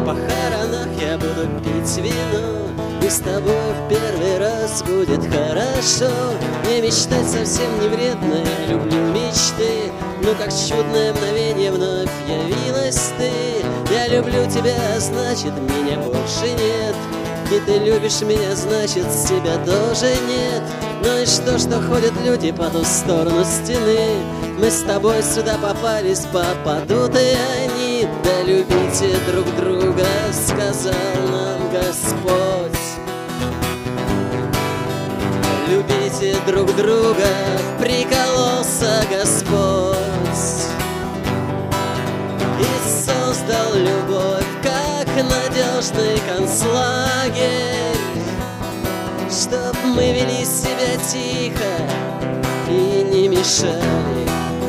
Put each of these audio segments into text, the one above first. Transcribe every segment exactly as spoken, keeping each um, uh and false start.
похоронах я буду пить вино, и с тобой в первый раз будет хорошо. Мне мечтать совсем не вредно, я люблю мечты, но как чудное мгновение вновь явилась ты. Я люблю тебя, значит меня больше нет, и ты любишь меня, значит тебя тоже нет. Ну и что, что ходят люди по ту сторону стены? Мы с тобой сюда попались, попадут и они. Да любите друг друга, сказал нам Господь. Любите друг друга, прикололся Господь. И создал любовь, как надежный концлагерь, чтоб мы вели себя тихо и не мешали.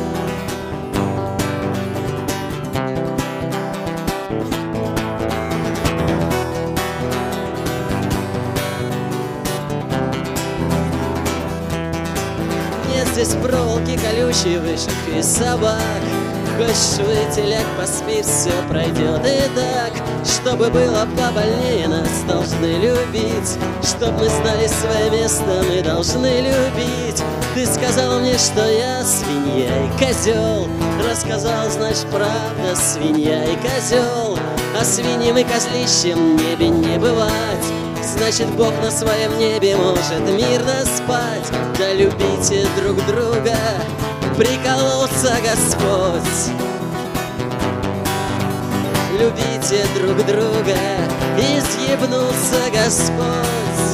Нет здесь проволоки колючей, вышек и собак. Хочешь выйти, ляг, поспи, все пройдет и так. Чтобы было побольнее, нас должны любить. Чтоб мы знали свое место, мы должны любить. Ты сказал мне, что я свинья и козел. Рассказал, значит, правда, свинья и козел. А свиньям и козлищем в небе не бывать. Значит, Бог на своем небе может мирно спать. Да любите друг друга, прикололся Господь. Любите друг друга, изъебнулся Господь.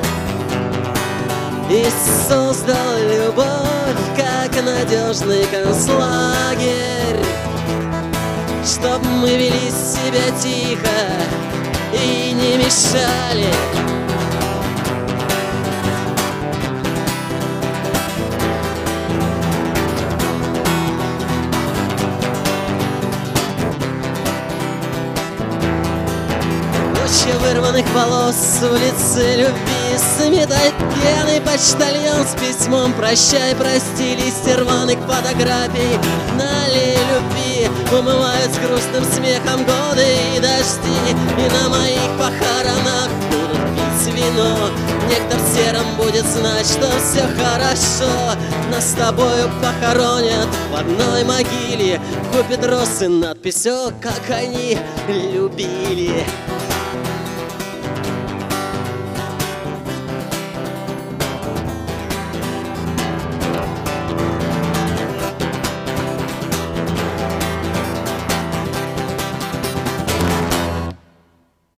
И создал любовь, как надежный концлагерь, чтоб мы вели себя тихо и не мешали. Ночью вырванных волос с улицы любви сметает пьяный почтальон с письмом «Прощай, прости», листья рваных фотографий на аллее любви умывают с грустным смехом годы и дожди. И на моих похоронах будут пить вино. Некто в сером будет знать, что все хорошо. Нас с тобою похоронят в одной могиле, купит роз и надпись: о, как они любили.